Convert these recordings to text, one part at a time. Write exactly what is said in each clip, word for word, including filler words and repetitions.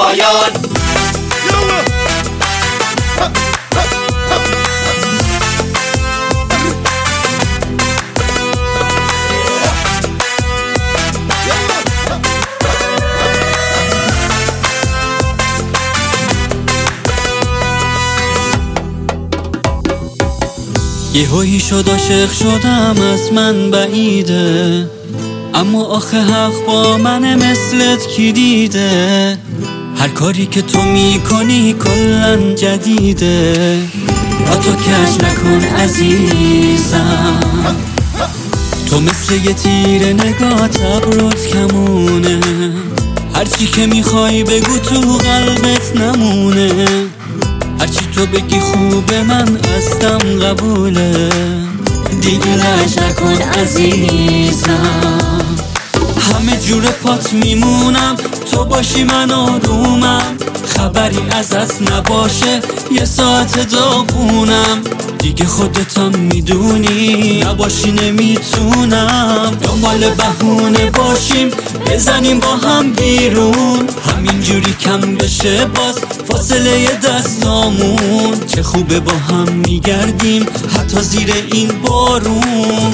پایان. یهویی شد عاشق شدم از من بعیده، اما آخه حق با من مثلت کی دیده؟ هر کاری که تو میکنی کلن جدیده، را تو کش نکن عزیزم. تو مثل یه تیر نگات ابروت کمونه، هرچی که میخوای بگو تو قلبت نمونه. هرچی تو بگی خوبه من هستم قبوله، دیگه لج نکن عزیزم. همه جور پات میمونم تو باشی من آرومم، خبری ازت نباشه یه ساعت داغونم. دیگه خودتم میدونی نباشی نمیتونم، دنبال بهونه باشیم بزنیم با هم بیرون، همینجوری کم بشه باز فاصله دستامون. چه خوبه با هم میگردیم حتی زیر این بارون.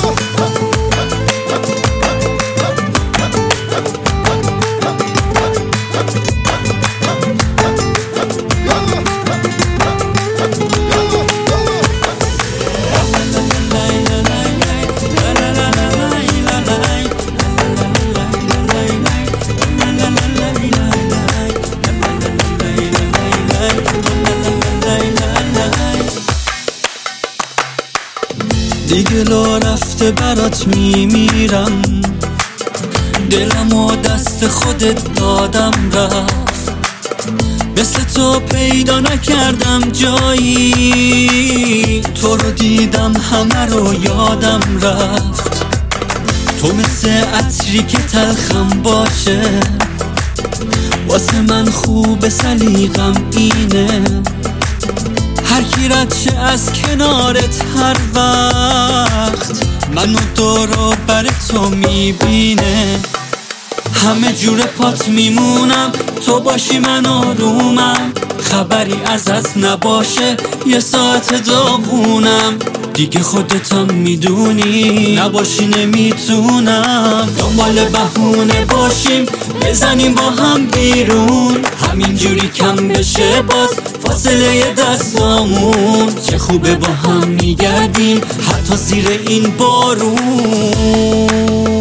دیگه لا رفته برات میمیرم، دلم و دست خودت دادم رفت. مثل تو پیدا نکردم جایی، تو رو دیدم همه رو یادم رفت. تو مثل عطری که تلخم باشه، واسه من خوب سلیقم اینه. هر کی رد شه از کنارت هر وقت، منو دورو بر تو میبینه. همه جور پات میمونم تو باشی من آرومم، خبری ازت نباشه یه ساعت داغونم. دیگه خودتم میدونی نباشی نمیتونم، دنبال بهونه باشیم بزنیم با هم بیرون، همینجوری کم بشه باز فاصله دستامون. چه خوبه با هم میگردیم حتی زیر این بارون.